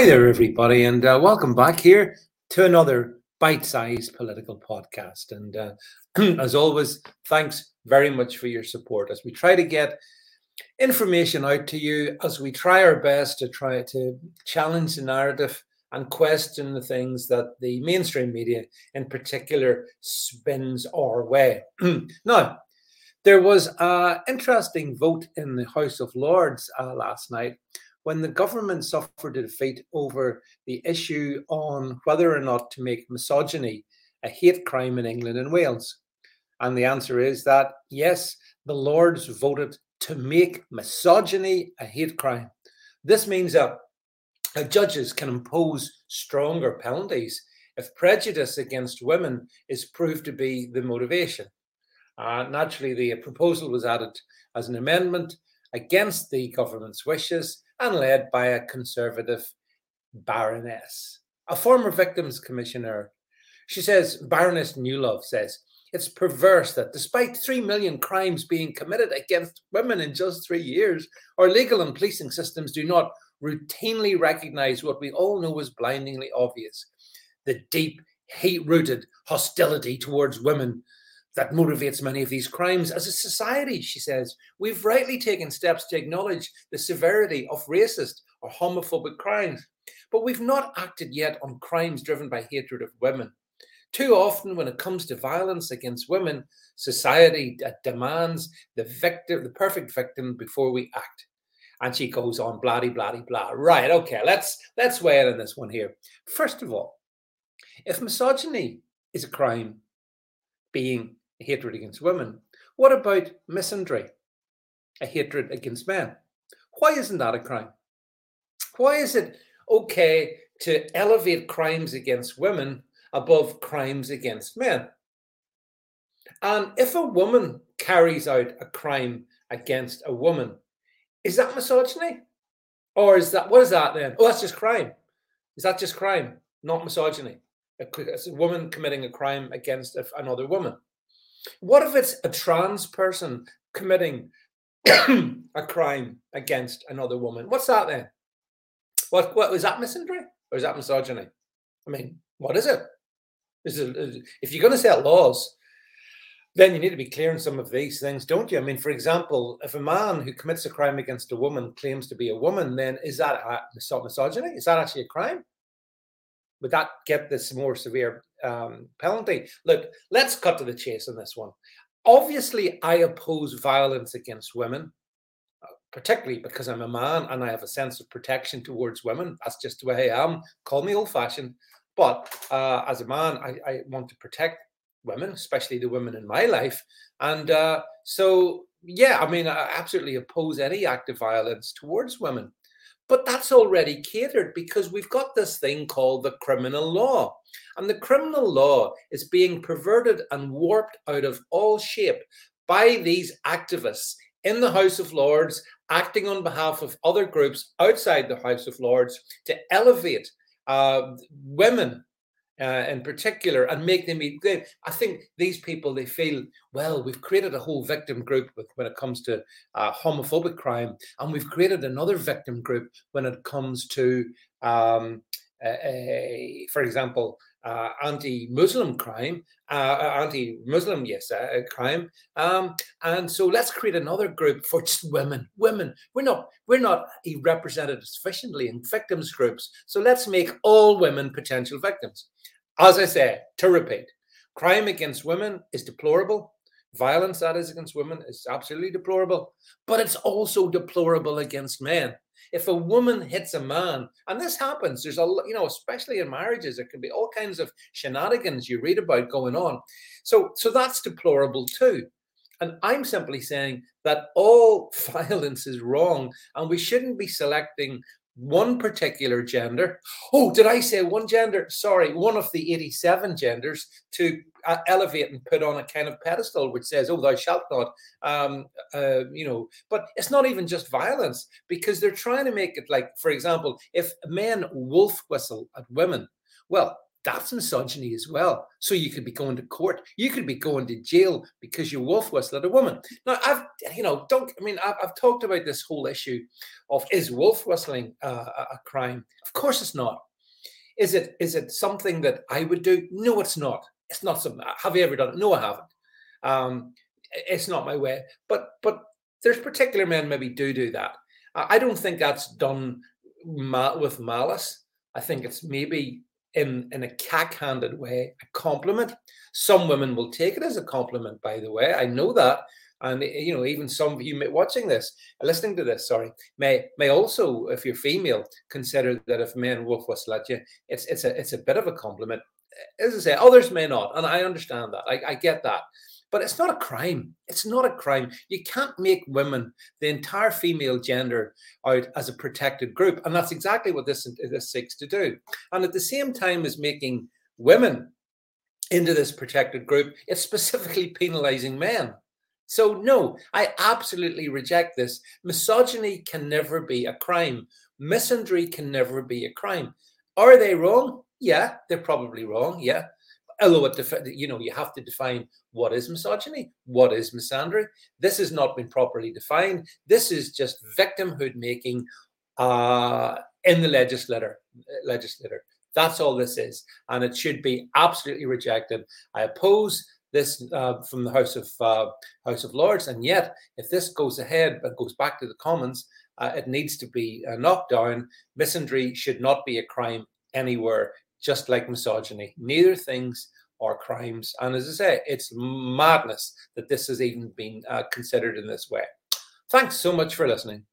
Hi there, everybody, and welcome back here to another bite-sized political podcast. And as always, thanks very much for your support as we try to get information out to you, as we try our best to try to challenge the narrative and question the things that the mainstream media in particular spins our way. Now, there was an interesting vote in the House of Lords last night when the government suffered a defeat over the issue on whether or not to make misogyny a hate crime in England and Wales. And the answer is that, yes, the Lords voted to make misogyny a hate crime. This means that judges can impose stronger penalties if prejudice against women is proved to be the motivation. Naturally, the proposal was added as an amendment against the government's wishes and led by a Conservative baroness, a former victims commissioner. She says, Baroness Newlove says, it's perverse that despite 3 million crimes being committed against women in just 3 years, our legal and policing systems do not routinely recognize what we all know is blindingly obvious: the deep, hate-rooted hostility towards women that motivates many of these crimes. As a society, she says, we've rightly taken steps to acknowledge the severity of racist or homophobic crimes, but we've not acted yet on crimes driven by hatred of women. Too often, when it comes to violence against women, society demands the victim, the perfect victim, before we act. And she goes on, blah, blah, blah. Right, okay, let's weigh in on this one here. First of all, if misogyny is a crime, being a hatred against women, what about misandry, a hatred against men? Why isn't that a crime? Why is it okay to elevate crimes against women above crimes against men? And if a woman carries out a crime against a woman, is that misogyny? Or is that, what is that then? Oh, that's just crime. Is that just crime, not misogyny? It's a woman committing a crime against another woman. What if it's a trans person committing a crime against another woman? What's that then? What is that, misandry or is that misogyny? I mean, what is it? If you're going to set laws, then you need to be clear on some of these things, don't you? I mean, for example, if a man who commits a crime against a woman claims to be a woman, then is that misogyny? Is that actually a crime? Would that get this more severe penalty? Look, let's cut to the chase on this one. Obviously, I oppose violence against women, particularly because I'm a man and I have a sense of protection towards women. That's just the way I am. Call me old-fashioned. But as a man, I want to protect women, especially the women in my life. And so, yeah, I mean, I absolutely oppose any act of violence towards women. But that's already catered because we've got this thing called the criminal law. And the criminal law is being perverted and warped out of all shape by these activists in the House of Lords, acting on behalf of other groups outside the House of Lords to elevate women in particular and make them eat good. I think these people, they feel, well, we've created a whole victim group when it comes to homophobic crime, and we've created another victim group when it comes to, for example, anti-Muslim crime, crime. And so let's create another group for just women. Women, we're not represented sufficiently in victims groups. So let's make all women potential victims. As I say, to repeat, crime against women is deplorable. Violence, that is, against women is absolutely deplorable. But it's also deplorable against men. If a woman hits a man, and this happens, there's especially in marriages, there can be all kinds of shenanigans you read about going on. So that's deplorable too. And I'm simply saying that all violence is wrong, and we shouldn't be selecting one particular gender. Oh, did I say one gender? Sorry, one of the 87 genders to elevate and put on a kind of pedestal which says, oh, thou shalt not, but it's not even just violence, because they're trying to make it like, for example, if men wolf whistle at women, well, that's misogyny as well. So you could be going to court, you could be going to jail because you wolf whistle at a woman. Now, I've talked about this whole issue of, is wolf whistling a crime? Of course it's not. Is it something that I would do? No, it's not. It's not something. Have you ever done it? No, I haven't. It's not my way. But there's particular men maybe do that. I don't think that's done with malice. I think it's maybe in a cack-handed way, a compliment. Some women will take it as a compliment, by the way. I know that. And, even some of you watching this, listening to this, may also, if you're female, consider that if men wolf whistle at you, it's a bit of a compliment. As I say, others may not. And I understand that. I get that. But it's not a crime. It's not a crime. You can't make women, the entire female gender, out as a protected group. And that's exactly what this seeks to do. And at the same time as making women into this protected group, it's specifically penalizing men. So no, I absolutely reject this. Misogyny can never be a crime. Misandry can never be a crime. Are they wrong? Yeah, they're probably wrong. Yeah. Although, you have to define what is misogyny, what is misandry. This has not been properly defined. This is just victimhood making in the legislature. That's all this is. And it should be absolutely rejected. I oppose this from the House of Lords. And yet, if this goes ahead and goes back to the Commons, it needs to be knocked down. Misandry should not be a crime anywhere, just like misogyny. Neither things are crimes. And as I say, it's madness that this has even been considered in this way. Thanks so much for listening.